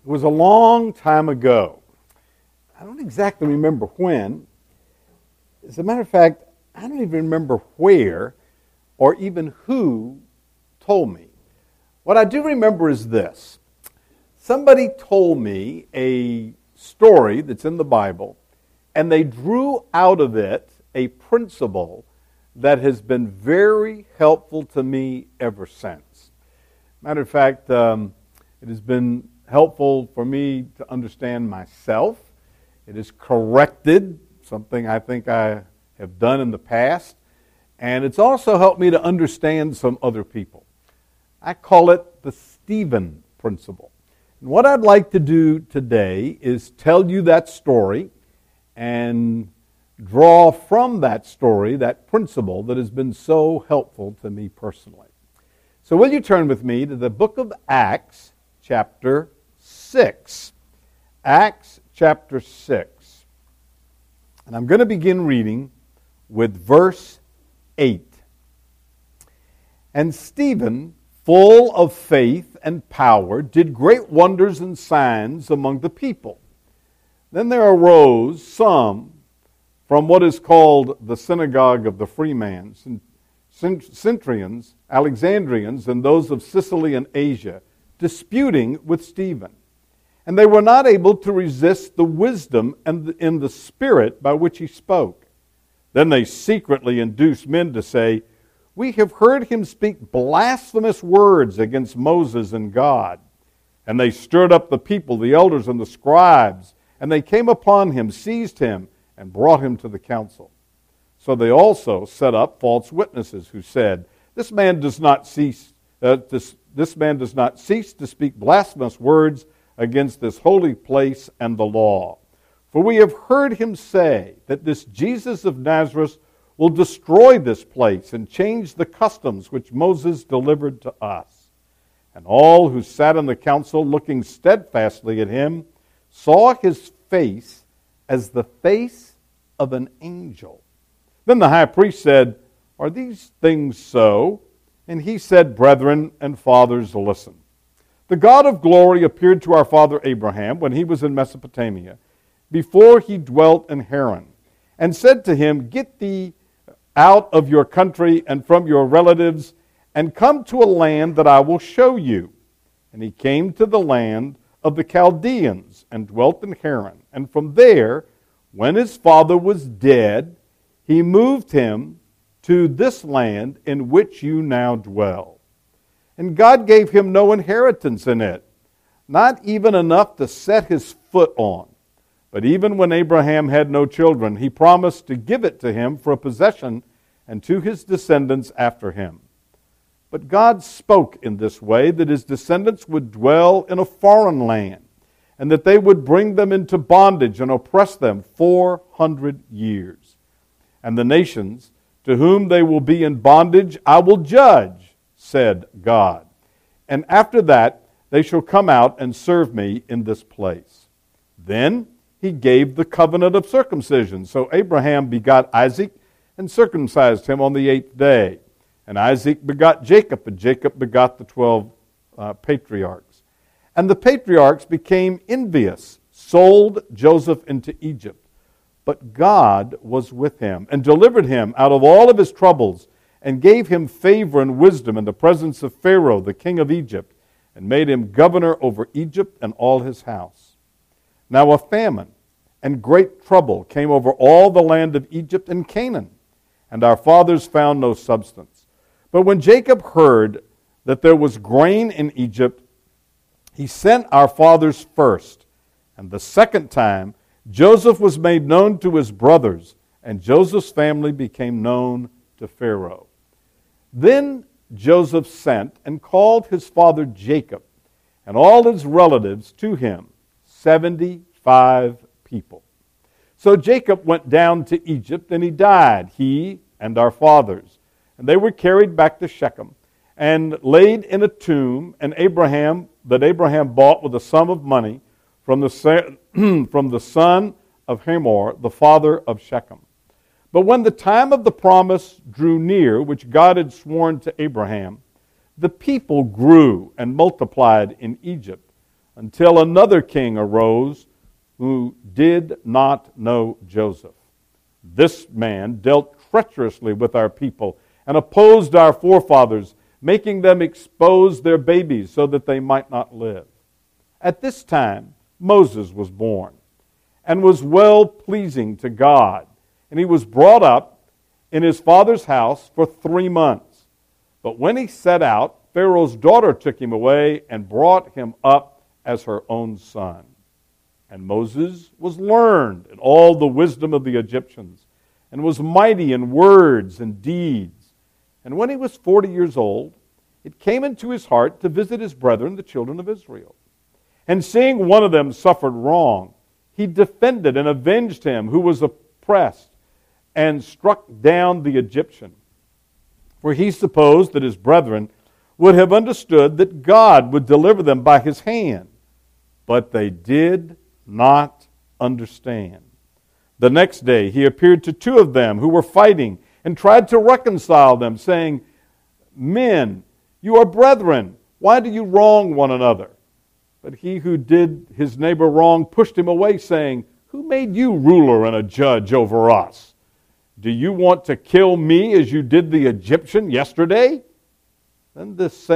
It was a long time ago. I don't exactly remember when. As a matter of fact, I don't even remember where or even who told me. What I do remember is this. Somebody told me a story that's in the Bible, and they drew out of it a principle that has been very helpful to me ever since. Matter of fact, it has been helpful for me to understand myself. It has corrected something I think I have done in the past, and it's also helped me to understand some other people. I call it the Stephen principle. And what I'd like to do today is tell you that story and draw from that story that principle that has been so helpful to me personally. So will you turn with me to the book of Acts, chapter 6. Acts chapter 6. And I'm going to begin reading with verse 8. And Stephen, full of faith and power, did great wonders and signs among the people. Then there arose some from what is called the synagogue of the freemen, Centurions, Alexandrians, and those of Sicily and Asia, disputing with Stephen. And they were not able to resist the wisdom and in the spirit by which he spoke. Then they secretly induced men to say, "We have heard him speak blasphemous words against Moses and God." And they stirred up the people, the elders and the scribes, and they came upon him, seized him, and brought him to the council. So they also set up false witnesses who said, This man does not cease to speak blasphemous words against this holy place and the law. For we have heard him say that this Jesus of Nazareth will destroy this place and change the customs which Moses delivered to us. And all who sat in the council, looking steadfastly at him, saw his face as the face of an angel. Then the high priest said, "Are these things so?" And he said, "Brethren and fathers, listen. The God of glory appeared to our father Abraham when he was in Mesopotamia, before he dwelt in Haran, and said to him, Get thee out of your country and from your relatives, and come to a land that I will show you. And he came to the land of the Chaldeans, and dwelt in Haran. And from there, when his father was dead, he moved him to this land in which you now dwell. And God gave him no inheritance in it, not even enough to set his foot on. But even when Abraham had no children, he promised to give it to him for a possession and to his descendants after him. But God spoke in this way that his descendants would dwell in a foreign land, and that they would bring them into bondage and oppress them 400 years. And the nations to whom they will be in bondage I will judge, said God. And after that they shall come out and serve me in this place. Then he gave the covenant of circumcision. So Abraham begot Isaac and circumcised him on the 8th day. And Isaac begot Jacob, and Jacob begot the 12 patriarchs. And the patriarchs became envious, sold Joseph into Egypt. But God was with him and delivered him out of all of his troubles and gave him favor and wisdom in the presence of Pharaoh, the king of Egypt, and made him governor over Egypt and all his house. Now a famine and great trouble came over all the land of Egypt and Canaan, and our fathers found no substance. But when Jacob heard that there was grain in Egypt, he sent our fathers first, and the second time Joseph was made known to his brothers, and Joseph's family became known to Pharaoh. Then Joseph sent and called his father Jacob and all his relatives to him, 75 people. So Jacob went down to Egypt, and he died, he and our fathers. And they were carried back to Shechem and laid in a tomb, and Abraham bought with a sum of money from the son of Hamor, the father of Shechem. But when the time of the promise drew near, which God had sworn to Abraham, the people grew and multiplied in Egypt, until another king arose who did not know Joseph. This man dealt treacherously with our people and opposed our forefathers, making them expose their babies so that they might not live. At this time, Moses was born and was well-pleasing to God, and he was brought up in his father's house for 3 months. But when he set out, Pharaoh's daughter took him away and brought him up as her own son. And Moses was learned in all the wisdom of the Egyptians, and was mighty in words and deeds. And when he was 40 years old, it came into his heart to visit his brethren, the children of Israel. And seeing one of them suffered wrong, he defended and avenged him who was oppressed, and struck down the Egyptian. For he supposed that his brethren would have understood that God would deliver them by his hand. But they did not understand. The next day he appeared to 2 of them who were fighting and tried to reconcile them, saying, Men, you are brethren. Why do you wrong one another? But he who did his neighbor wrong pushed him away, saying, Who made you ruler and a judge over us? Do you want to kill me as you did the Egyptian yesterday? Then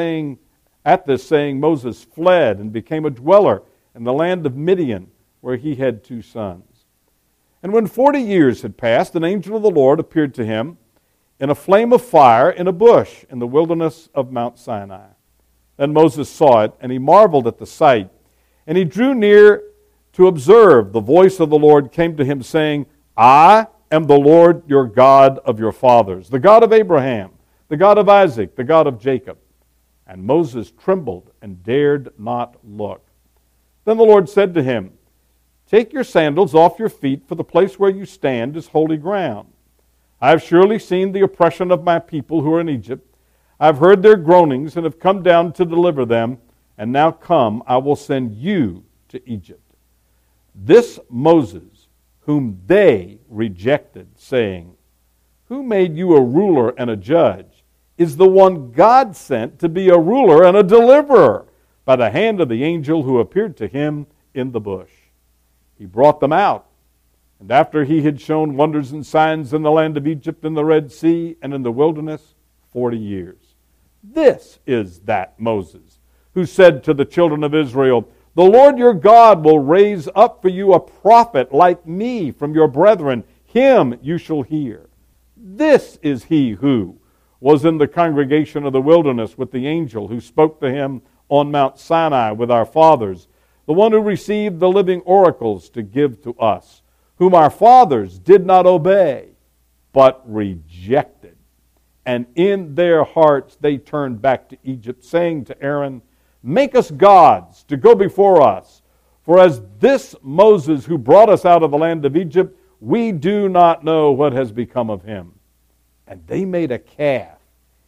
at this saying, Moses fled and became a dweller in the land of Midian, where he had 2 sons. And when 40 years had passed, an angel of the Lord appeared to him in a flame of fire in a bush in the wilderness of Mount Sinai. Then Moses saw it, and he marveled at the sight. And he drew near to observe. The voice of the Lord came to him, saying, I am the Lord your God of your fathers, the God of Abraham, the God of Isaac, the God of Jacob. And Moses trembled and dared not look. Then the Lord said to him, Take your sandals off your feet, for the place where you stand is holy ground. I have surely seen the oppression of my people who are in Egypt. I have heard their groanings and have come down to deliver them. And now come, I will send you to Egypt. This Moses, whom they rejected, saying, Who made you a ruler and a judge, is the one God sent to be a ruler and a deliverer by the hand of the angel who appeared to him in the bush. He brought them out, and after he had shown wonders and signs in the land of Egypt and the Red Sea and in the wilderness 40 years. This is that Moses who said to the children of Israel, The Lord your God will raise up for you a prophet like me from your brethren. Him you shall hear. This is he who was in the congregation of the wilderness with the angel who spoke to him on Mount Sinai with our fathers, the one who received the living oracles to give to us, whom our fathers did not obey, but rejected. And in their hearts they turned back to Egypt, saying to Aaron, Make us gods to go before us. For as this Moses who brought us out of the land of Egypt, we do not know what has become of him. And they made a calf.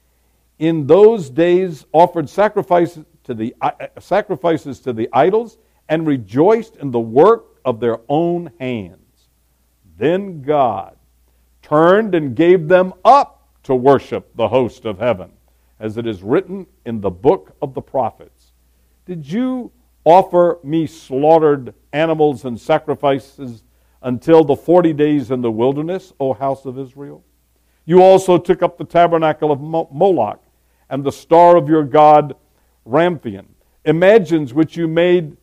In those days offered sacrifices to the idols, and rejoiced in the work of their own hands. Then God turned and gave them up to worship the host of heaven, as it is written in the book of the prophets. Did you offer me slaughtered animals and sacrifices until the 40 days in the wilderness, O house of Israel? You also took up the tabernacle of Moloch and the star of your god Ramphion, images which you made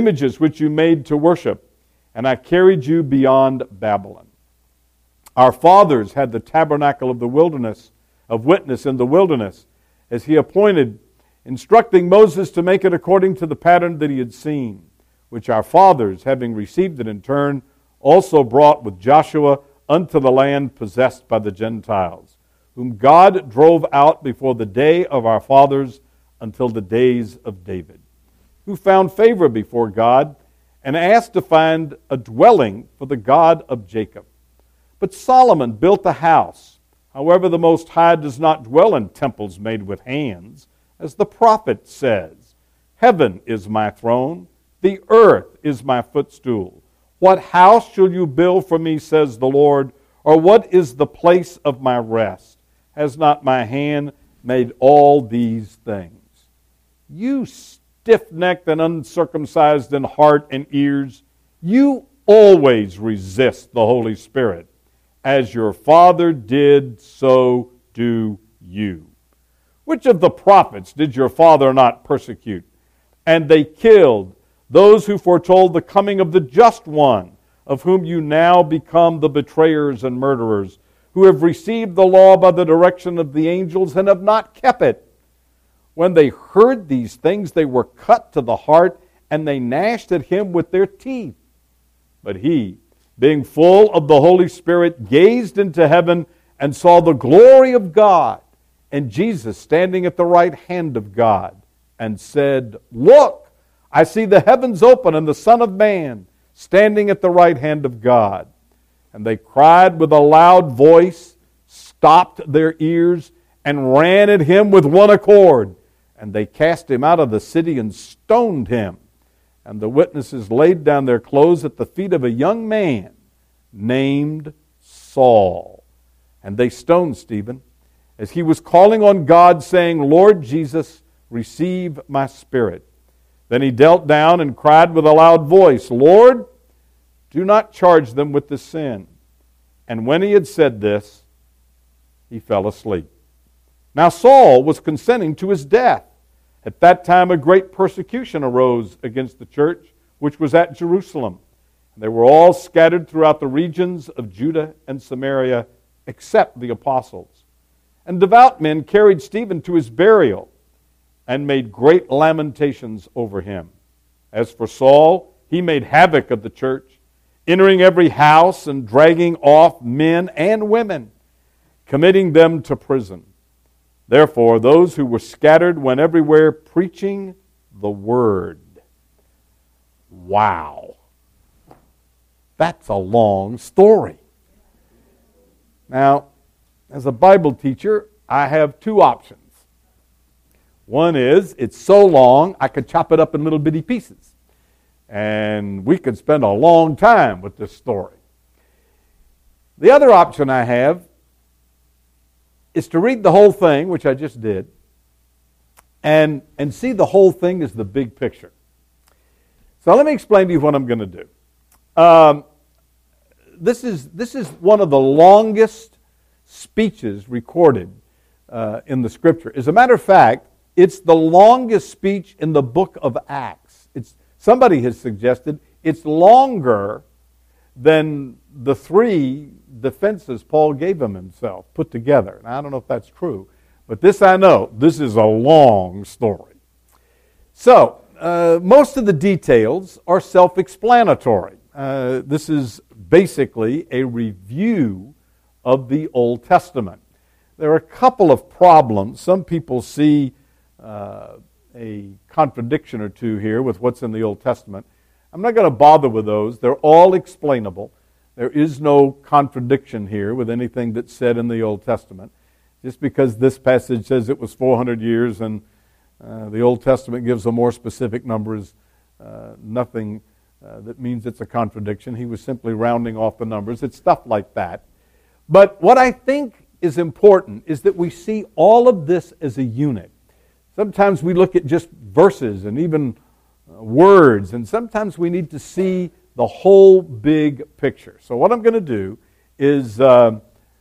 to worship, and I carried you beyond Babylon. Our fathers had the tabernacle of the wilderness, of witness in the wilderness, as he appointed, instructing Moses to make it according to the pattern that he had seen, which our fathers, having received it in turn, also brought with Joshua unto the land possessed by the Gentiles, whom God drove out before the day of our fathers until the days of David, who found favor before God and asked to find a dwelling for the God of Jacob. But Solomon built a house. However, the Most High does not dwell in temples made with hands, as the prophet says, Heaven is my throne, the earth is my footstool. What house shall you build for me, says the Lord, or what is the place of my rest? Has not my hand made all these things? You stiff-necked and uncircumcised in heart and ears, you always resist the Holy Spirit. As your father did, so do you. Which of the prophets did your father not persecute? And they killed those who foretold the coming of the just one, of whom you now become the betrayers and murderers, who have received the law by the direction of the angels and have not kept it. When they heard these things, they were cut to the heart, and they gnashed at him with their teeth. But he, being full of the Holy Spirit, gazed into heaven and saw the glory of God, and Jesus standing at the right hand of God, and said, Look, I see the heavens open, and the Son of Man standing at the right hand of God. And they cried with a loud voice, stopped their ears, and ran at him with one accord. And they cast him out of the city and stoned him. And the witnesses laid down their clothes at the feet of a young man named Saul. And they stoned Stephen as he was calling on God, saying, Lord Jesus, receive my spirit. Then he knelt down and cried with a loud voice, Lord, do not charge them with this sin. And when he had said this, he fell asleep. Now Saul was consenting to his death. At that time a great persecution arose against the church, which was at Jerusalem. They were all scattered throughout the regions of Judah and Samaria, except the apostles. And devout men carried Stephen to his burial, and made great lamentations over him. As for Saul, he made havoc of the church, entering every house and dragging off men and women, committing them to prison. Therefore, those who were scattered went everywhere preaching the word. Wow. That's a long story. Now, as a Bible teacher, I have two options. One is, it's so long, I could chop it up in little bitty pieces. And we could spend a long time with this story. The other option I have is to read the whole thing, which I just did, and see the whole thing as the big picture. So let me explain to you what I'm going to do. This is one of the longest speeches recorded in the Scripture. As a matter of fact, it's the longest speech in the book of Acts. Somebody has suggested it's longer than the three defenses Paul gave himself put together. Now, I don't know if that's true, but this I know. This is a long story. So, most of the details are self-explanatory. This is basically a review of the Old Testament. There are a couple of problems. Some people see a contradiction or two here with what's in the Old Testament. I'm not going to bother with those. They're all explainable. There is no contradiction here with anything that's said in the Old Testament. Just because this passage says it was 400 years and the Old Testament gives a more specific number is nothing that means it's a contradiction. He was simply rounding off the numbers. It's stuff like that. But what I think is important is that we see all of this as a unit. Sometimes we look at just verses and even words, and sometimes we need to see the whole big picture. So what I'm going to do is, we're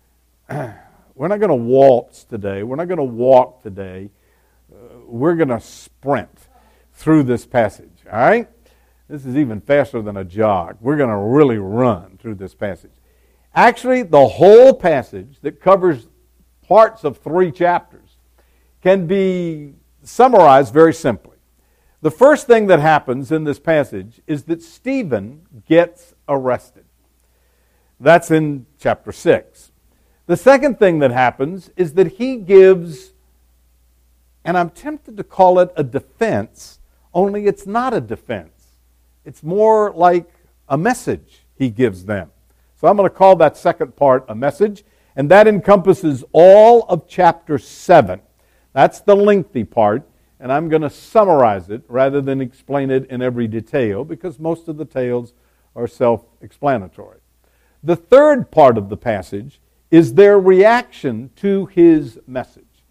not going to waltz today. We're not going to walk today. We're going to sprint through this passage, all right? This is even faster than a jog. We're going to really run through this passage. Actually, the whole passage that covers parts of 3 chapters can be summarized very simply. The first thing that happens in this passage is that Stephen gets arrested. That's in chapter 6. The second thing that happens is that he gives, and I'm tempted to call it a defense, only it's not a defense. It's more like a message he gives them. So I'm going to call that second part a message, and that encompasses all of chapter 7. That's the lengthy part, and I'm going to summarize it rather than explain it in every detail because most of the tales are self-explanatory. The third part of the passage is their reaction to his message. So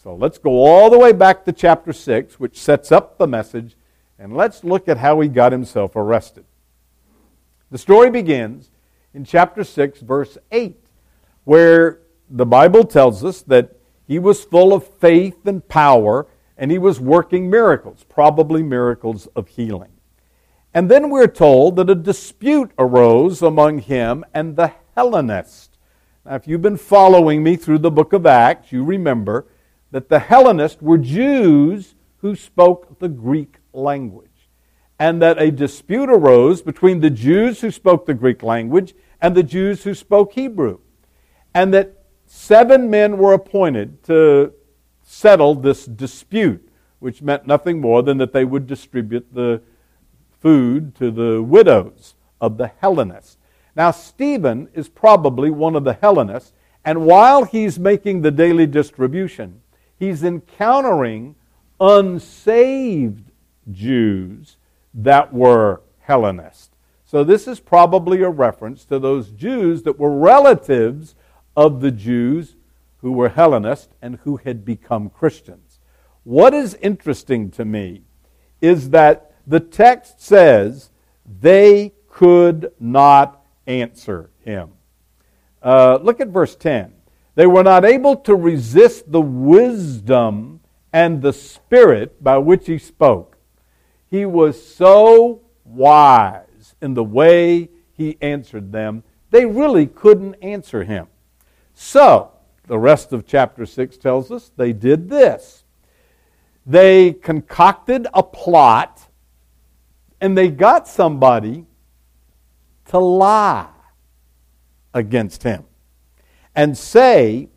So let's go all the way back to chapter 6, which sets up the message, and let's look at how he got himself arrested. The story begins in chapter 6, verse 8, where the Bible tells us that he was full of faith and power, and he was working miracles, probably miracles of healing. And then we're told that a dispute arose among him and the Hellenists. Now, if you've been following me through the book of Acts, you remember that the Hellenists were Jews who spoke the Greek language, and that a dispute arose between the Jews who spoke the Greek language and the Jews who spoke Hebrew, and that 7 men were appointed to settle this dispute, which meant nothing more than that they would distribute the food to the widows of the Hellenists. Now, Stephen is probably one of the Hellenists, and while he's making the daily distribution, he's encountering unsaved Jews that were Hellenists. So this is probably a reference to those Jews that were relatives of the Jews who were Hellenists and who had become Christians. What is interesting to me is that the text says they could not answer him. Look at verse 10. They were not able to resist the wisdom and the spirit by which he spoke. He was so wise in the way he answered them, they really couldn't answer him. So, the rest of chapter 6 tells us they did this. They concocted a plot, and they got somebody to lie against him and say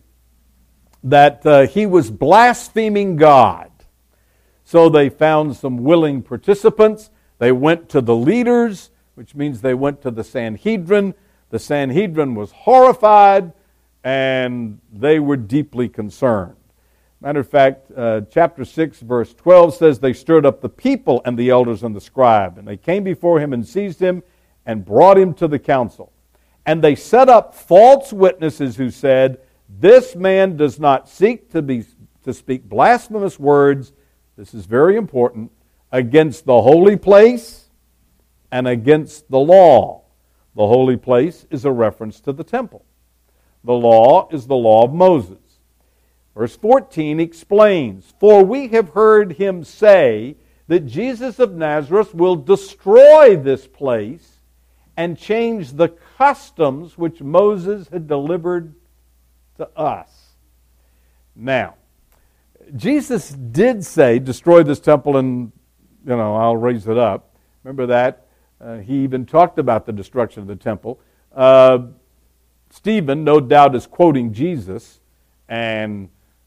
that he was blaspheming God. So they found some willing participants. They went to the leaders, which means they went to the Sanhedrin. The Sanhedrin was horrified, and they were deeply concerned. Matter of fact, chapter 6, verse 12 says, they stirred up the people and the elders and the scribe, and they came before him and seized him and brought him to the council. And they set up false witnesses who said, this man does not seek to speak blasphemous words, this is very important, against the holy place and against the law. The holy place is a reference to the temple. The law is the law of Moses. Verse 14 explains, for we have heard him say that Jesus of Nazareth will destroy this place and change the customs which Moses had delivered to us. Now, Jesus did say, destroy this temple and, I'll raise it up. Remember that? He even talked about the destruction of the temple. Stephen, no doubt, is quoting Jesus, and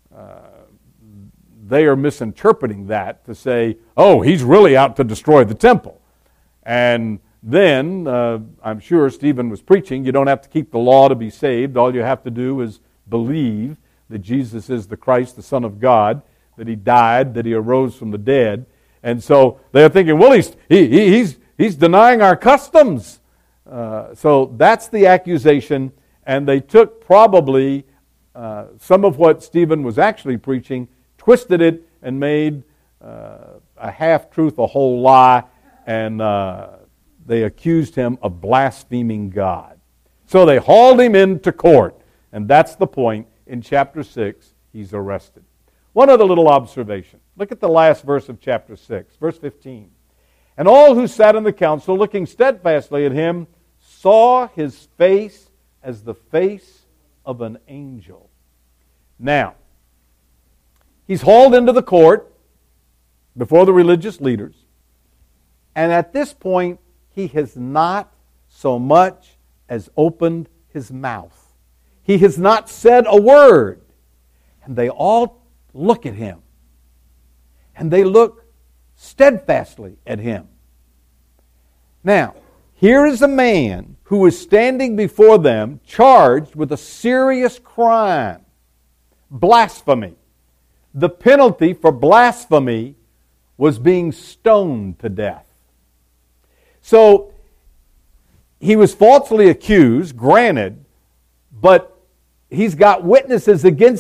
they are misinterpreting that to say, oh, he's really out to destroy the temple. And then, I'm sure Stephen was preaching, you don't have to keep the law to be saved. All you have to do is believe that Jesus is the Christ, the Son of God, that he died, that he arose from the dead. And so they're thinking, well, he's denying our customs. So that's the accusation. And they took probably some of what Stephen was actually preaching, twisted it, and made a half-truth a whole lie, and they accused him of blaspheming God. So they hauled him into court, and that's the point. In chapter 6, he's arrested. One other little observation. Look at the last verse of chapter 6, verse 15. And all who sat in the council, looking steadfastly at him, saw his face as the face of an angel. Now, he's hauled into the court before the religious leaders, and at this point, he has not so much as opened his mouth. He has not said a word. And they all look at him. And they look steadfastly at him. Now, here is a man who is standing before them charged with a serious crime. Blasphemy. The penalty for blasphemy was being stoned to death. So, he was falsely accused, granted, but he's got witnesses against him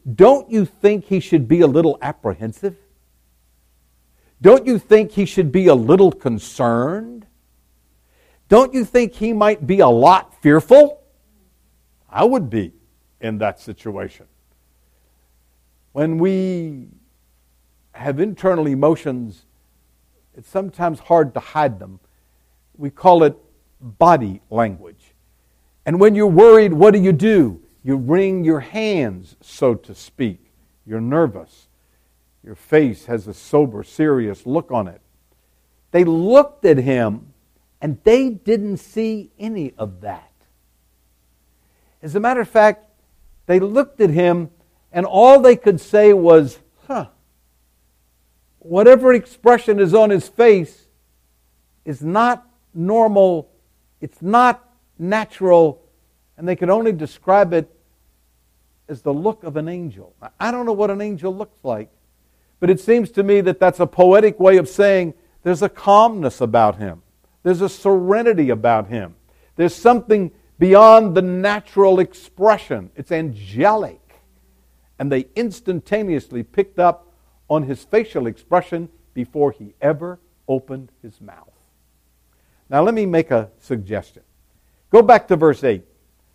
don't you think he should be a little apprehensive? Don't you think he should be a little concerned? Don't you think he might be a lot fearful? I would be in that situation. When we have internal emotions, it's sometimes hard to hide them. We call it body language. And when you're worried, what do? You wring your hands, so to speak. You're nervous. Your face has a sober, serious look on it. They looked at him, and they didn't see any of that. As a matter of fact, they looked at him, and all they could say was, whatever expression is on his face is not normal, it's not natural, and they could only describe it as the look of an angel. I don't know what an angel looks like, but it seems to me that that's a poetic way of saying there's a calmness about him. There's a serenity about him. There's something beyond the natural expression. It's angelic. And they instantaneously picked up on his facial expression before he ever opened his mouth. Now let me make a suggestion. Go back to verse 8.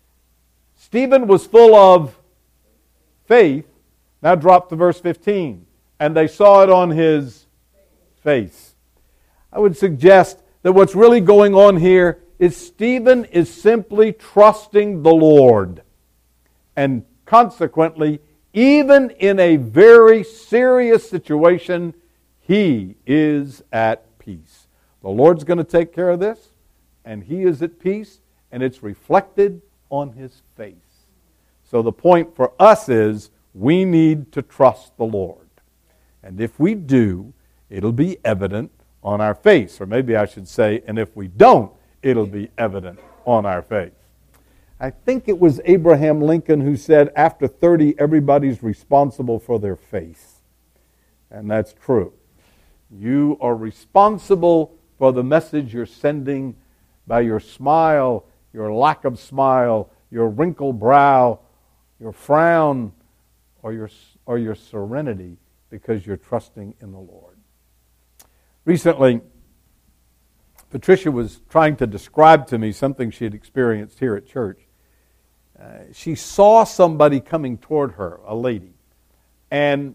Stephen was full of faith. Now drop to verse 15. And they saw it on his face. I would suggest that what's really going on here is Stephen is simply trusting the Lord. And consequently, even in a very serious situation, he is at peace. The Lord's going to take care of this, and he is at peace, and it's reflected on his face. So the point for us is we need to trust the Lord. And if we do, it'll be evident on our face. Or maybe I should say, and if we don't, it'll be evident on our face. I think it was Abraham Lincoln who said, after 30, everybody's responsible for their face. And that's true. You are responsible for the message you're sending by your smile, your lack of smile, your wrinkled brow, your frown, or your serenity, because you're trusting in the Lord. Recently, Patricia was trying to describe to me something she had experienced here at church. She saw somebody coming toward her, a lady. And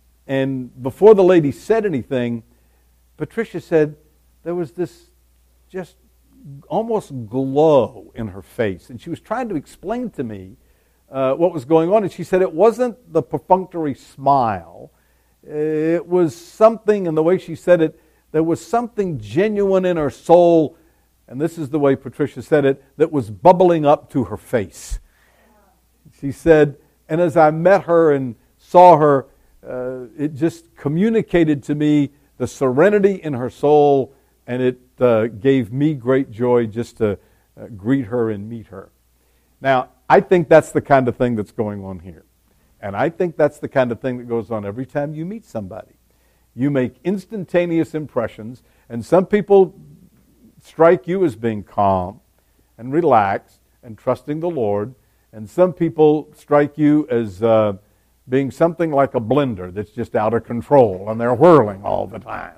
before the lady said anything, Patricia said there was this just almost glow in her face. And she was trying to explain to me what was going on. And she said it wasn't the perfunctory smile. It was something, and the way she said it, there was something genuine in her soul, and this is the way Patricia said it, that was bubbling up to her face. She said, and as I met her and saw her, it just communicated to me the serenity in her soul, and it gave me great joy just to greet her and meet her. Now, I think that's the kind of thing that's going on here. And I think that's the kind of thing that goes on every time you meet somebody. You make instantaneous impressions, and some people strike you as being calm and relaxed and trusting the Lord, and some people strike you as being something like a blender that's just out of control, and they're whirling all the time.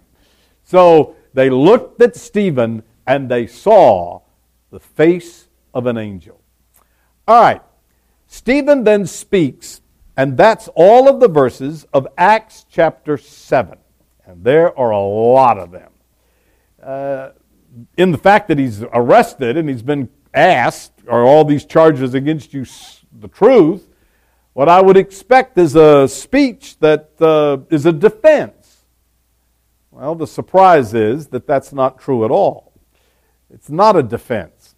So they looked at Stephen, and they saw the face of an angel. All right, Stephen then speaks. And that's all of the verses of Acts chapter 7. And there are a lot of them. In the fact that he's arrested and he's been asked, are all these charges against you the truth? What I would expect is a speech that is a defense. Well, the surprise is that that's not true at all. It's not a defense.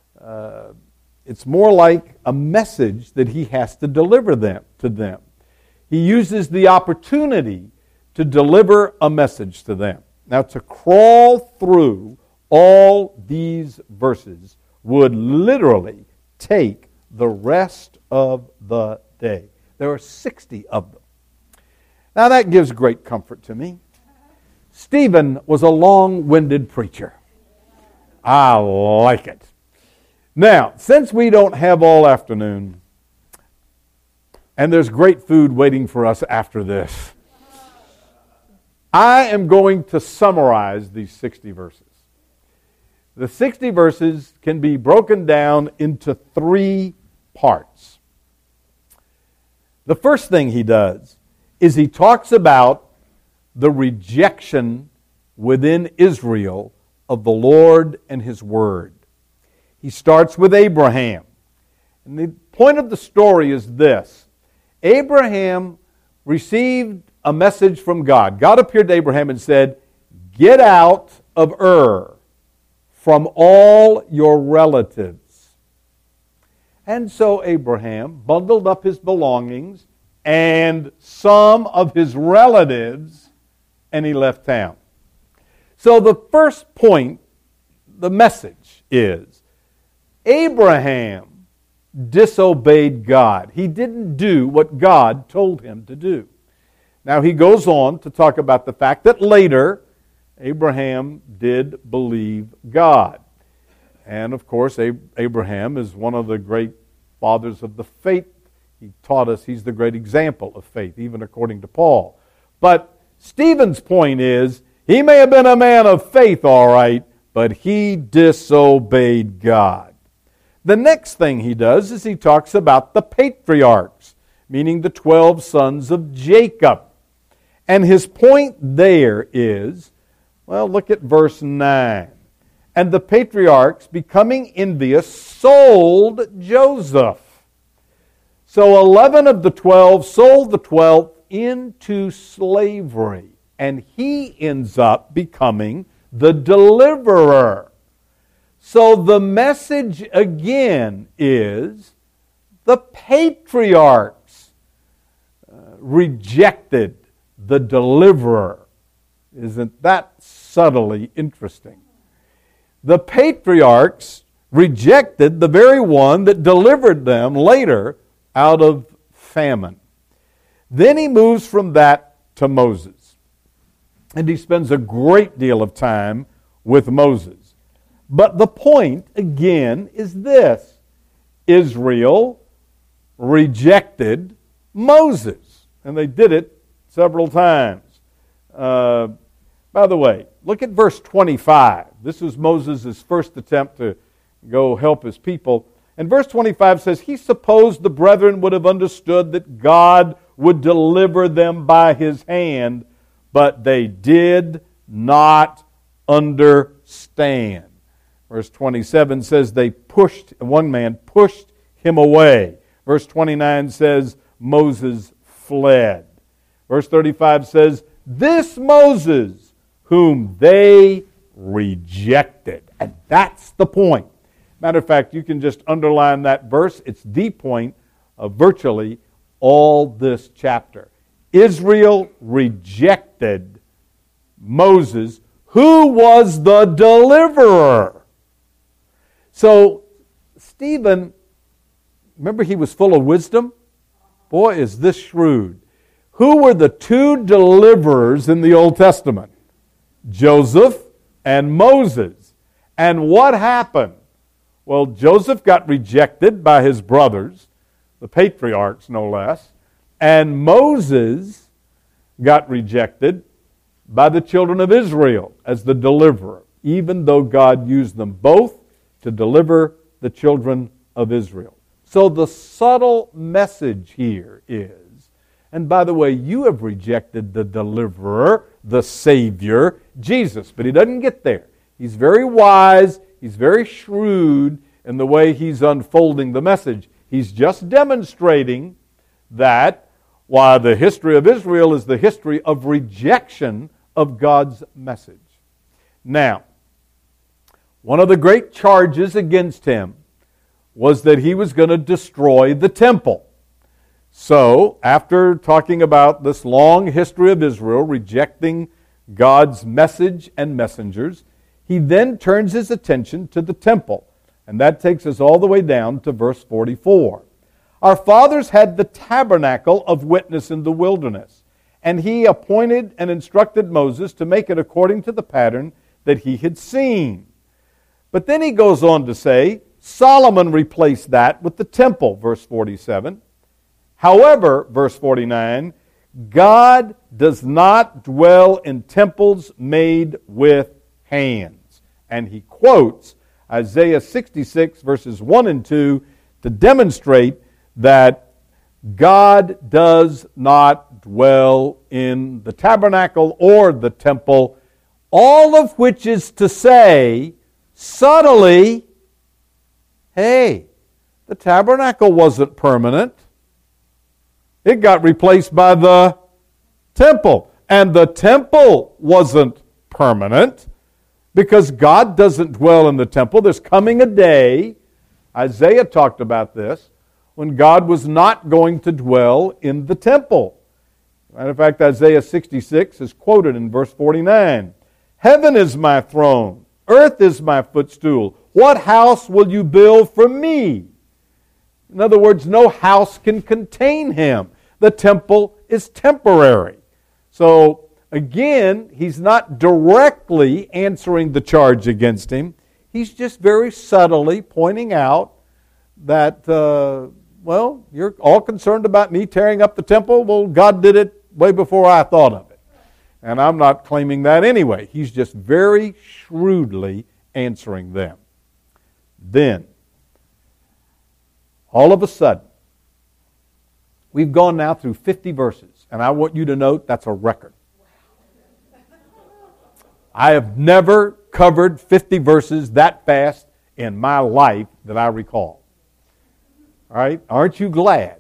It's more like a message that he has to deliver to them. He uses the opportunity to deliver a message to them. Now, to crawl through all these verses would literally take the rest of the day. There are 60 of them. Now, that gives great comfort to me. Stephen was a long-winded preacher. I like it. Now, since we don't have all afternoon, And there's great food waiting for us after this. I am going to summarize these 60 verses. The 60 verses can be broken down into 3 parts. The first thing he does is he talks about the rejection within Israel of the Lord and His Word. He starts with Abraham. And the point of the story is this. Abraham received a message from God. God appeared to Abraham and said, "Get out of Ur from all your relatives." And so Abraham bundled up his belongings and some of his relatives, and he left town. So the first point, the message is, Abraham disobeyed God. He didn't do what God told him to do. Now he goes on to talk about the fact that later Abraham did believe God. And of course, Abraham is one of the great fathers of the faith. He taught us he's the great example of faith, even according to Paul. But Stephen's point is, he may have been a man of faith, all right, but he disobeyed God. The next thing he does is he talks about the patriarchs, meaning the 12 sons of Jacob. And his point there is, well, look at verse 9. And the patriarchs, becoming envious, sold Joseph. So 11 of the 12 sold the 12th into slavery. And he ends up becoming the deliverer. So the message again is the patriarchs rejected the deliverer. Isn't that subtly interesting? The patriarchs rejected the very one that delivered them later out of famine. Then he moves from that to Moses. And he spends a great deal of time with Moses. But the point, again, is this. Israel rejected Moses. And they did it several times. By the way, look at verse 25. This was Moses' first attempt to go help his people. And verse 25 says, he supposed the brethren would have understood that God would deliver them by his hand, but they did not understand. Verse 27 says one man pushed him away. Verse 29 says Moses fled. Verse 35 says, this Moses whom they rejected. And that's the point. Matter of fact, you can just underline that verse. It's the point of virtually all this chapter. Israel rejected Moses, who was the deliverer. So, Stephen, remember he was full of wisdom? Boy, is this shrewd. Who were the 2 deliverers in the Old Testament? Joseph and Moses. And what happened? Well, Joseph got rejected by his brothers, the patriarchs no less, and Moses got rejected by the children of Israel as the deliverer, even though God used them both to deliver the children of Israel. So the subtle message here is, and by the way, you have rejected the deliverer, the Savior, Jesus, but he doesn't get there. He's very wise, he's very shrewd in the way he's unfolding the message. He's just demonstrating that while the history of Israel is the history of rejection of God's message. Now, one of the great charges against him was that he was going to destroy the temple. So, after talking about this long history of Israel rejecting God's message and messengers, he then turns his attention to the temple. And that takes us all the way down to verse 44. Our fathers had the tabernacle of witness in the wilderness, and he appointed and instructed Moses to make it according to the pattern that he had seen. But then he goes on to say, Solomon replaced that with the temple, verse 47. However, verse 49, God does not dwell in temples made with hands. And he quotes Isaiah 66, verses 1 and 2, to demonstrate that God does not dwell in the tabernacle or the temple, all of which is to say, subtly, hey, the tabernacle wasn't permanent. It got replaced by the temple. And the temple wasn't permanent because God doesn't dwell in the temple. There's coming a day, Isaiah talked about this, when God was not going to dwell in the temple. Matter of fact, Isaiah 66 is quoted in verse 49. Heaven is my throne, earth is my footstool. What house will you build for me? In other words, no house can contain him. The temple is temporary. So, again, he's not directly answering the charge against him. He's just very subtly pointing out that, you're all concerned about me tearing up the temple. Well, God did it way before I thought of it. And I'm not claiming that anyway. He's just very shrewdly answering them. Then, all of a sudden, we've gone now through 50 verses, and I want you to note that's a record. I have never covered 50 verses that fast in my life that I recall. All right? Aren't you glad?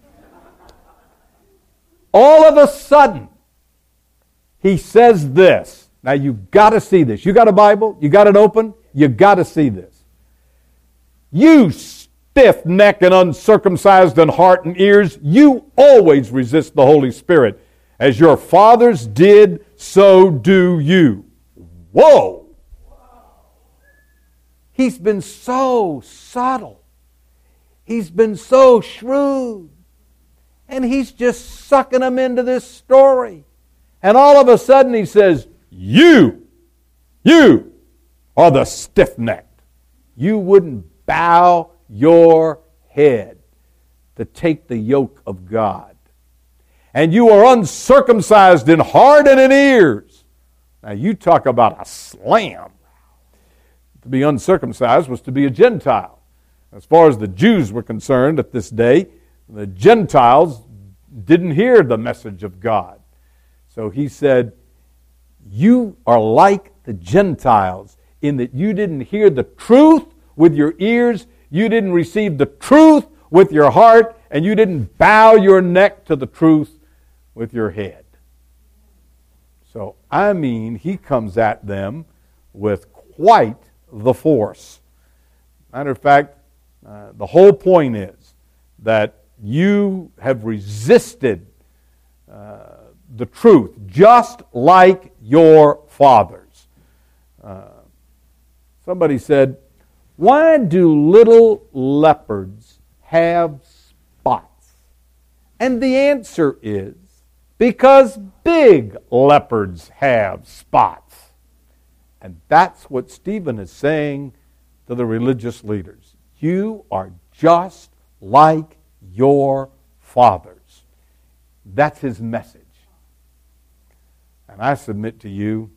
All of a sudden, he says this. Now, you've got to see this. You got a Bible? You got it open? You've got to see this. You stiff-necked and uncircumcised in heart and ears, you always resist the Holy Spirit. As your fathers did, so do you. Whoa! He's been so subtle. He's been so shrewd. And he's just sucking them into this story. And all of a sudden he says, you are the stiff-necked. You wouldn't bow your head to take the yoke of God. And you are uncircumcised in heart and in ears. Now you talk about a slam. To be uncircumcised was to be a Gentile. As far as the Jews were concerned at this day, the Gentiles didn't hear the message of God. So he said, you are like the Gentiles in that you didn't hear the truth with your ears, you didn't receive the truth with your heart, and you didn't bow your neck to the truth with your head. So, he comes at them with quite the force. Matter of fact, the whole point is that you have resisted the truth, just like your fathers. Somebody said, why do little leopards have spots? And the answer is, because big leopards have spots. And that's what Stephen is saying to the religious leaders. You are just like your fathers. That's his message. And I submit to you,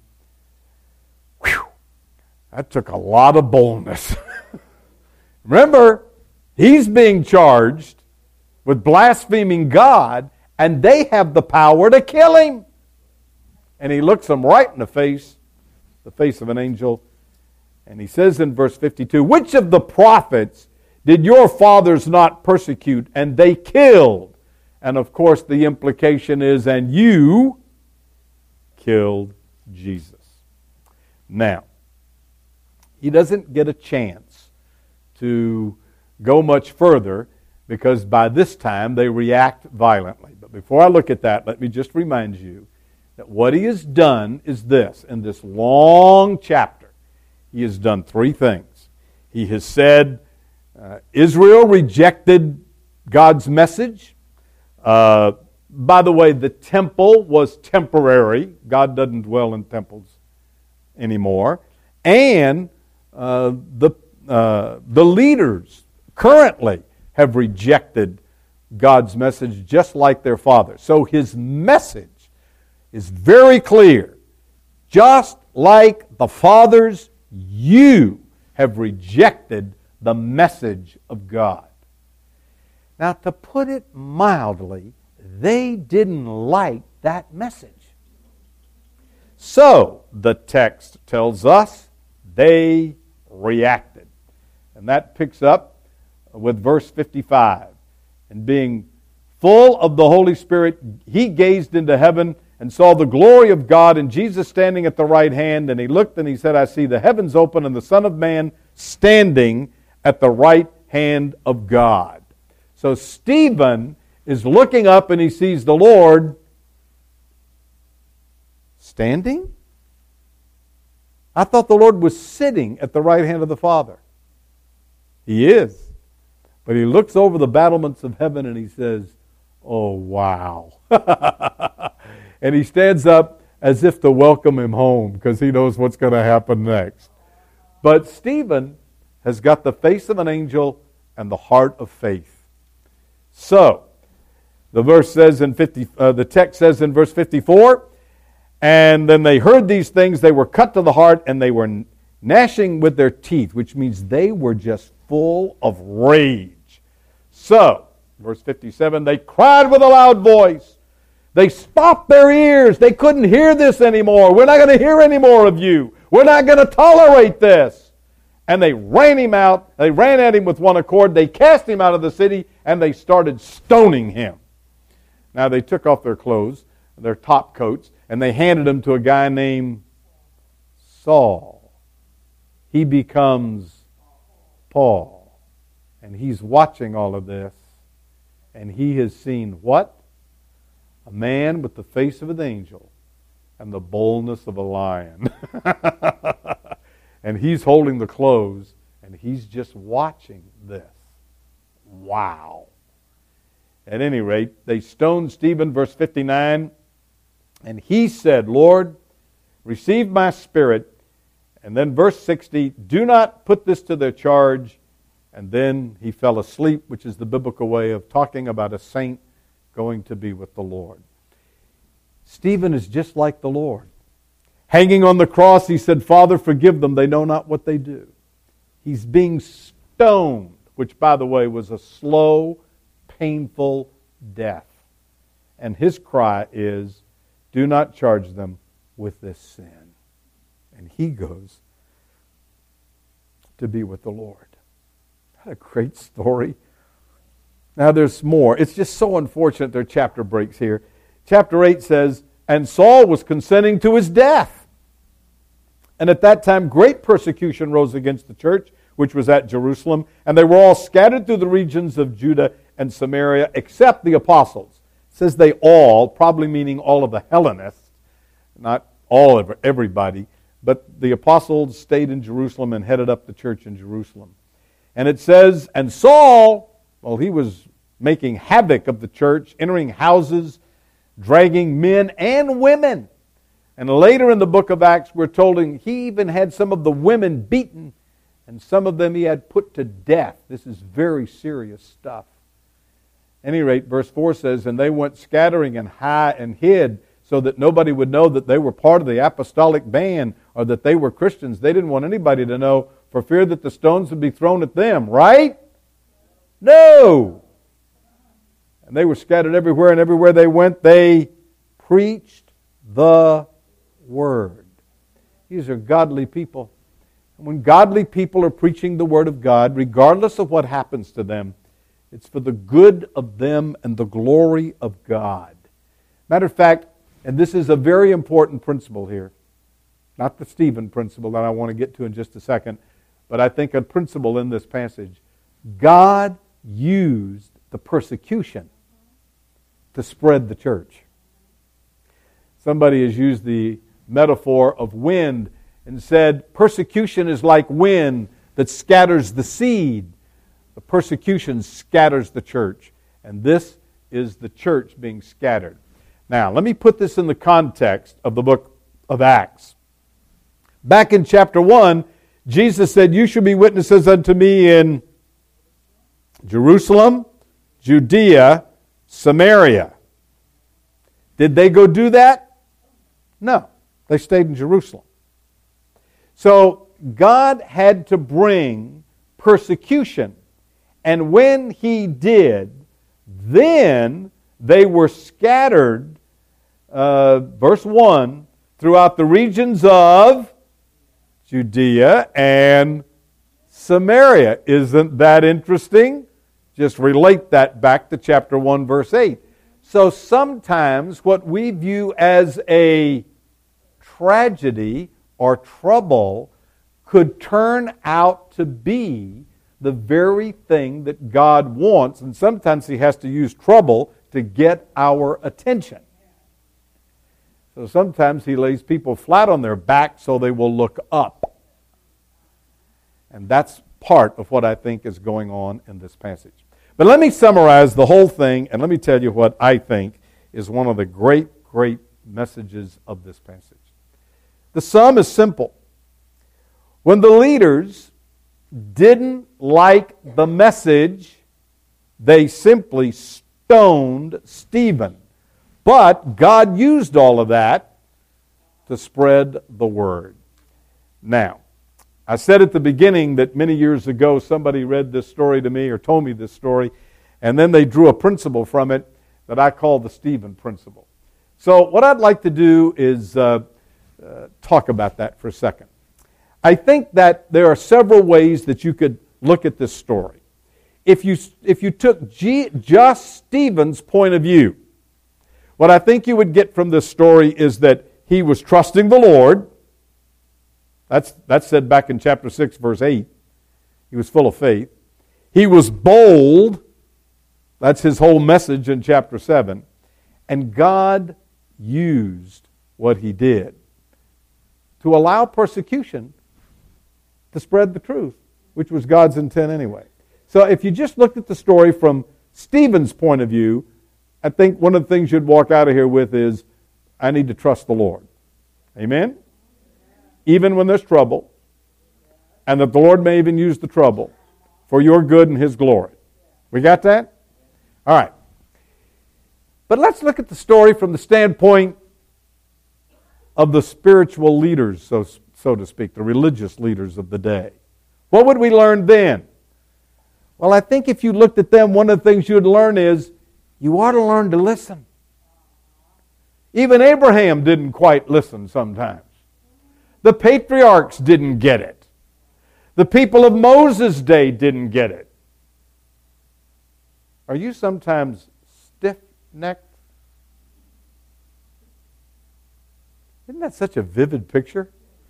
that took a lot of boldness. Remember, he's being charged with blaspheming God, and they have the power to kill him. And he looks them right in the face of an angel, and he says in verse 52, which of the prophets did your fathers not persecute, and they killed? And of course the implication is, and you killed Jesus. Now, he doesn't get a chance to go much further because by this time they react violently. But before I look at that, let me just remind you that what he has done is this. In this long chapter, he has done three things. He has said, Israel rejected God's message. By the way, the temple was temporary. God doesn't dwell in temples anymore. And the leaders currently have rejected God's message just like their father. So his message is very clear. Just like the fathers, you have rejected the message of God. Now, to put it mildly, they didn't like that message. So, the text tells us they reacted. And that picks up with verse 55. And being full of the Holy Spirit, he gazed into heaven and saw the glory of God and Jesus standing at the right hand. And he looked and he said, I see the heavens open and the Son of Man standing at the right hand of God. So Stephen is looking up and he sees the Lord standing? I thought the Lord was sitting at the right hand of the Father. He is. But he looks over the battlements of heaven and he says, oh, wow. And he stands up as if to welcome him home because he knows what's going to happen next. But Stephen has got the face of an angel and the heart of faith. So, the text says in verse 54, and then they heard these things, they were cut to the heart, and they were gnashing with their teeth, which means they were just full of rage. So, verse 57, they cried with a loud voice. They stopped their ears. They couldn't hear this anymore. We're not going to hear any more of you. We're not going to tolerate this. And they ran him out. They ran at him with one accord. They cast him out of the city, and they started stoning him. Now, they took off their clothes, their top coats, and they handed them to a guy named Saul. He becomes Paul. And he's watching all of this. And he has seen what? A man with the face of an angel and the boldness of a lion. And he's holding the clothes, and he's just watching this. Wow. At any rate, they stoned Stephen, verse 59, and he said, Lord, receive my spirit. And then verse 60, do not put this to their charge. And then he fell asleep, which is the biblical way of talking about a saint going to be with the Lord. Stephen is just like the Lord. Hanging on the cross, he said, Father, forgive them. They know not what they do. He's being stoned, which, by the way, was a slow, painful death. And his cry is, do not charge them with this sin. And he goes to be with the Lord. What a great story. Now there's more. It's just so unfortunate there are chapter breaks here. Chapter 8 says, and Saul was consenting to his death. And at that time great persecution rose against the church, which was at Jerusalem, and they were all scattered through the regions of Judah and Samaria, except the apostles. It says they all, probably meaning all of the Hellenists, not all of everybody, but the apostles stayed in Jerusalem and headed up the church in Jerusalem. And it says, and Saul, well, he was making havoc of the church, entering houses, dragging men and women. And later in the book of Acts, we're told he even had some of the women beaten, and some of them he had put to death. This is very serious stuff. At any rate, verse 4 says, and they went scattering and hid so that nobody would know that they were part of the apostolic band or that they were Christians. They didn't want anybody to know for fear that the stones would be thrown at them, right? No! And they were scattered everywhere, and everywhere they went, they preached the Word. These are godly people. And when godly people are preaching the Word of God, regardless of what happens to them, it's for the good of them and the glory of God. Matter of fact, and this is a very important principle here, not the Stephen principle that I want to get to in just a second, but I think a principle in this passage. God used the persecution to spread the church. Somebody has used the metaphor of wind and said persecution is like wind that scatters the seed. The persecution scatters the church. And this is the church being scattered. Now, let me put this in the context of the book of Acts. Back in chapter 1, Jesus said, you shall be witnesses unto me in Jerusalem, Judea, Samaria. Did they go do that? No. They stayed in Jerusalem. So God had to bring persecution. And when He did, then they were scattered, verse 1, throughout the regions of Judea and Samaria. Isn't that interesting? Just relate that back to chapter 1, verse 8. So sometimes what we view as a tragedy or trouble could turn out to be the very thing that God wants, and sometimes He has to use trouble to get our attention. So sometimes He lays people flat on their back so they will look up. And that's part of what I think is going on in this passage. But let me summarize the whole thing, and let me tell you what I think is one of the great, great messages of this passage. The sum is simple. When the leaders didn't like the message, they simply stoned Stephen. But God used all of that to spread the word. Now, I said at the beginning that many years ago somebody read this story to me or told me this story, and then they drew a principle from it that I call the Stephen principle. So what I'd like to do is talk about that for a second. I think that there are several ways that you could look at this story. If you took just Stephen's point of view, what I think you would get from this story is that he was trusting the Lord. That's said back in chapter 6, verse 8. He was full of faith. He was bold. That's his whole message in chapter 7. And God used what he did to allow persecution to spread the truth, which was God's intent anyway. So if you just looked at the story from Stephen's point of view, I think one of the things you'd walk out of here with is, I need to trust the Lord. Amen? Even when there's trouble, and that the Lord may even use the trouble for your good and His glory. We got that? All right. But let's look at the story from the standpoint of the spiritual leaders, so to speak, the religious leaders of the day. What would we learn then? Well, I think if you looked at them, one of the things you would learn is you ought to learn to listen. Even Abraham didn't quite listen sometimes. The patriarchs didn't get it. The people of Moses' day didn't get it. Are you sometimes stiff-necked? Isn't that such a vivid picture?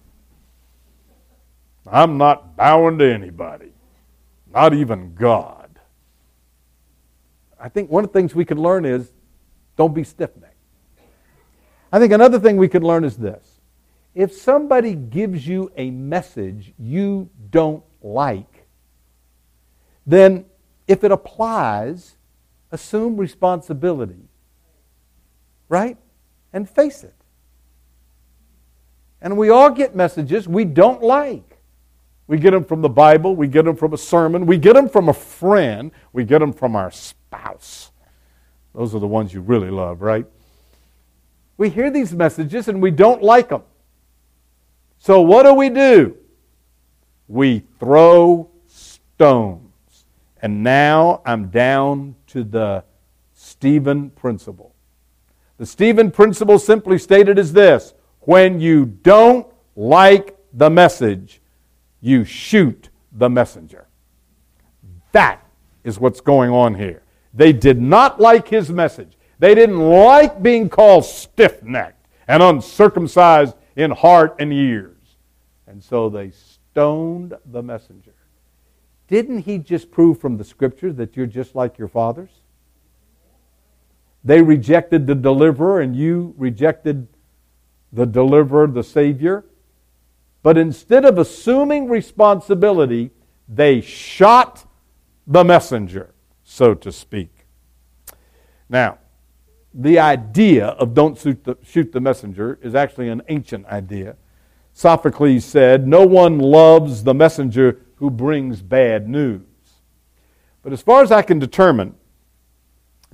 I'm not bowing to anybody, not even God. I think one of the things we could learn is don't be stiff-necked. I think another thing we could learn is this. If somebody gives you a message you don't like, then if it applies, assume responsibility, right? And face it. And we all get messages we don't like. We get them from the Bible, we get them from a sermon, we get them from a friend, we get them from our spouse. Those are the ones you really love, right? We hear these messages and we don't like them. So what do? We throw stones. And now I'm down to the Stephen principle. The Stephen principle simply stated as this: when you don't like the message, you shoot the messenger. That is what's going on here. They did not like his message. They didn't like being called stiff-necked and uncircumcised in heart and ears. And so they stoned the messenger. Didn't he just prove from the Scripture that you're just like your fathers? They rejected the deliverer and you rejected the deliverer, the Savior. But instead of assuming responsibility, they shot the messenger, so to speak. Now, the idea of don't shoot the messenger is actually an ancient idea. Sophocles said, no one loves the messenger who brings bad news. But as far as I can determine,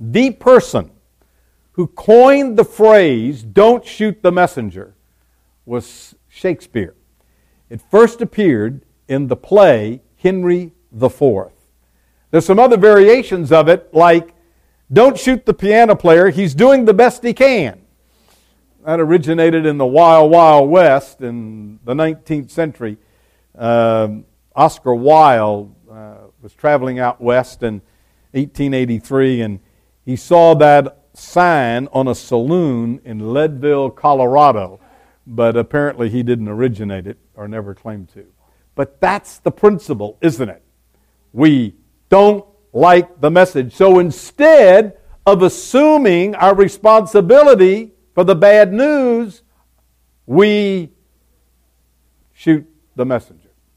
The person who coined the phrase, "don't shoot the messenger," was Shakespeare. It first appeared in the play Henry IV. There's some other variations of it, like, "don't shoot the piano player, he's doing the best he can." That originated in the Wild Wild West in the 19th century. Oscar Wilde was traveling out west in 1883, and he saw that sign on a saloon in Leadville, Colorado, but apparently he didn't originate it or never claimed to. But that's the principle, isn't it? We don't like the message. So instead of assuming our responsibility for the bad news, we shoot the messenger.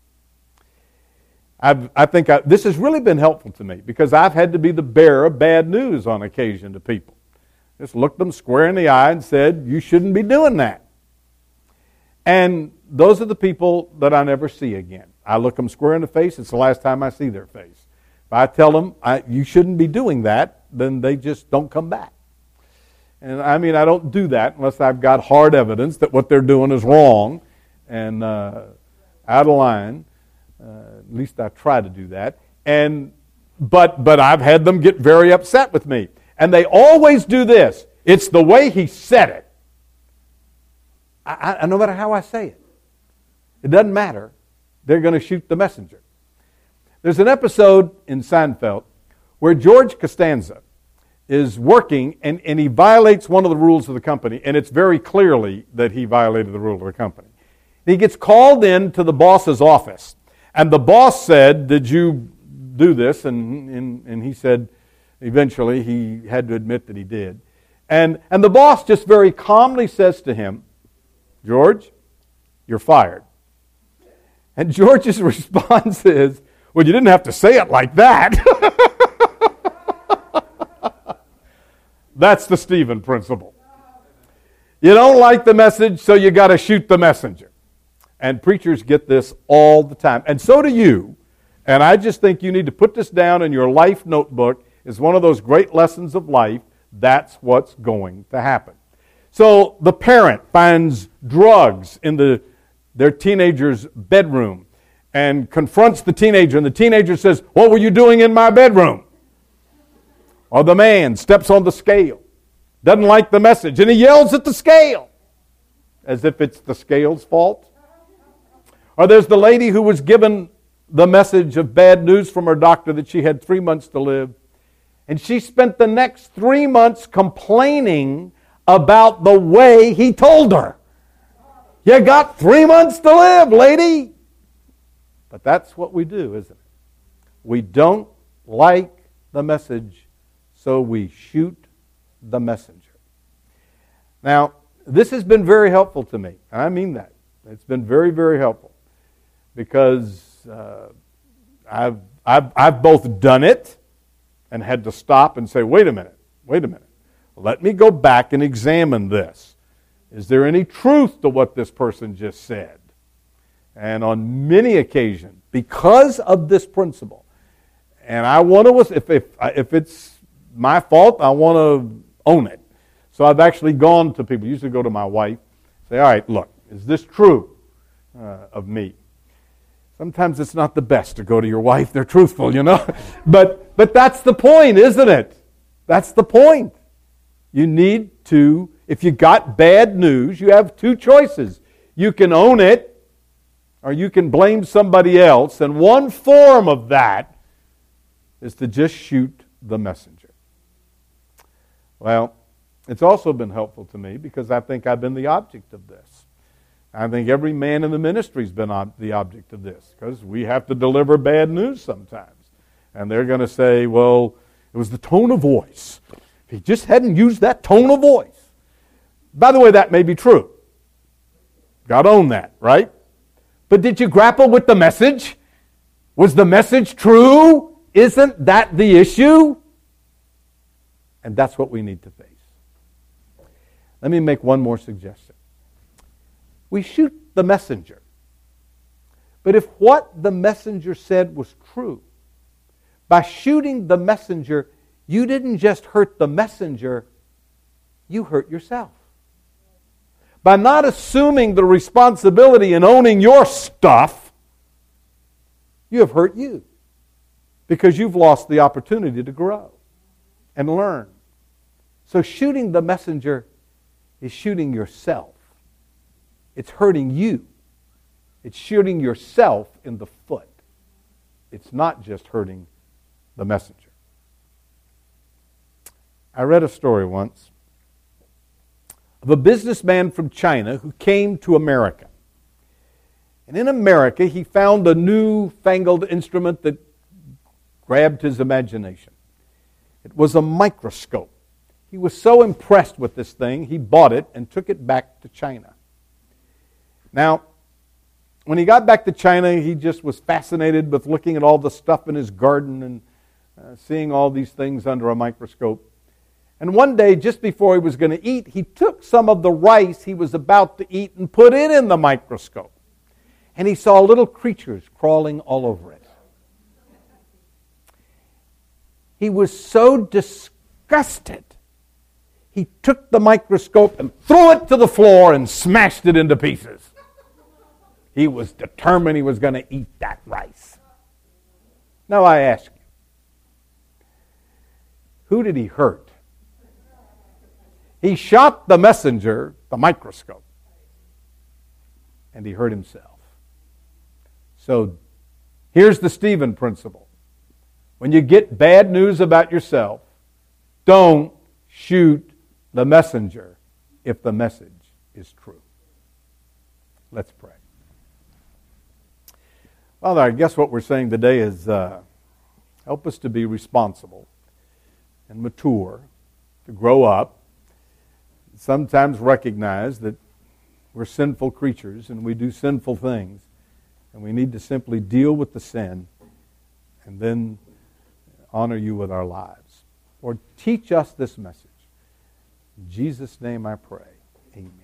I think this has really been helpful to me because I've had to be the bearer of bad news on occasion to people. Just looked them square in the eye and said, "You shouldn't be doing that." And those are the people that I never see again. I look them square in the face. It's the last time I see their face. If I tell them, "You shouldn't be doing that," then they just don't come back. And I mean, I don't do that unless I've got hard evidence that what they're doing is wrong and out of line. At least I try to do that. But I've had them get very upset with me. And they always do this. It's the way he said it. No matter how I say it. It doesn't matter. They're going to shoot the messenger. There's an episode in Seinfeld where George Costanza is working and he violates one of the rules of the company, and it's very clearly that he violated the rule of the company. He gets called in to the boss's office, and the boss said, "Did you do this?" And he said, eventually he had to admit that he did. And the boss just very calmly says to him, "George, you're fired." And George's response is, "Well, you didn't have to say it like that." That's the Stephen principle. You don't like the message, so you got to shoot the messenger. And preachers get this all the time. And so do you. And I just think you need to put this down in your life notebook as one of those great lessons of life. That's what's going to happen. So the parent finds drugs in their teenager's bedroom and confronts the teenager, and the teenager says, "What were you doing in my bedroom?" Or the man steps on the scale, doesn't like the message, and he yells at the scale as if it's the scale's fault. Or there's the lady who was given the message of bad news from her doctor that she had 3 months to live, and she spent the next 3 months complaining about the way he told her. "You got 3 months to live, lady." But that's what we do, isn't it? We don't like the message, so we shoot the messenger. Now, this has been very helpful to me, and I mean that. It's been very, very helpful because I've both done it and had to stop and say, wait a minute. Let me go back and examine this. Is there any truth to what this person just said? And on many occasions, because of this principle, and I want to, if it's my fault, I want to own it. So I've actually gone to people, usually go to my wife, say, all right, look, is this true of me? Sometimes it's not the best to go to your wife. They're truthful, But that's the point, isn't it? That's the point. You need to, if you got bad news, you have two choices. You can own it, or you can blame somebody else. And one form of that is to just shoot the messenger. Well, it's also been helpful to me because I think I've been the object of this. I think every man in the ministry has been the object of this because we have to deliver bad news sometimes. And they're going to say, well, it was the tone of voice. If he just hadn't used that tone of voice. By the way, that may be true. Got to own that, right? But did you grapple with the message? Was the message true? Isn't that the issue? And that's what we need to face. Let me make one more suggestion. We shoot the messenger. But if what the messenger said was true, by shooting the messenger, you didn't just hurt the messenger, you hurt yourself. By not assuming the responsibility and owning your stuff, you have hurt you. Because you've lost the opportunity to grow and learn. So shooting the messenger is shooting yourself. It's hurting you. It's shooting yourself in the foot. It's not just hurting the messenger. I read a story once of a businessman from China who came to America. And in America, he found a newfangled instrument that grabbed his imagination. It was a microscope. He was so impressed with this thing, he bought it and took it back to China. Now, when he got back to China, he just was fascinated with looking at all the stuff in his garden and seeing all these things under a microscope. And one day, just before he was going to eat, he took some of the rice he was about to eat and put it in the microscope. And he saw little creatures crawling all over it. He was so disgusted, he took the microscope and threw it to the floor and smashed it into pieces. He was determined he was going to eat that rice. Now I ask you, who did he hurt? He shot the messenger, the microscope, and he hurt himself. So here's the Stephen principle. When you get bad news about yourself, don't shoot the messenger if the message is true. Let's pray. Father, I guess what we're saying today is help us to be responsible and mature, to grow up, sometimes recognize that we're sinful creatures and we do sinful things, and we need to simply deal with the sin and then honor you with our lives. Lord, teach us this message. In Jesus' name I pray. Amen.